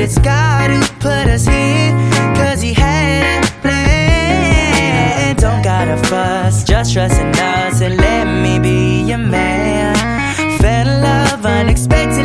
it's God who put us here, cause he had a plan. Don't gotta fuss, just trust in us and let me be your man. Fell in love unexpectedly,